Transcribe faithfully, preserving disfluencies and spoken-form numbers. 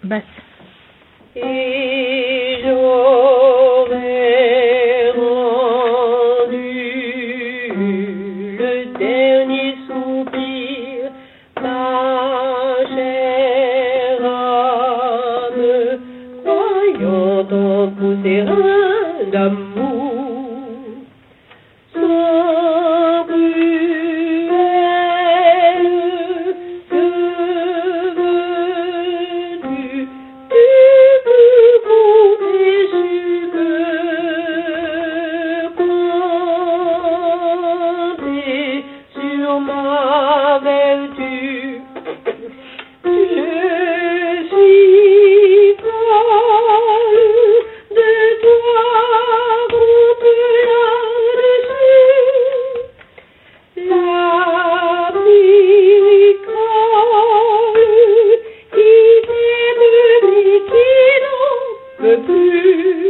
Basse. Et j'aurais rendu le dernier soupir, ma chère âme, croyant en pousser un d'amour sans cruel devenu plus beau déçu que compter sur ma vertu. Je suis folle de toi contre là-dessus, la bricole qui t'aime mais qui n'en peut plus.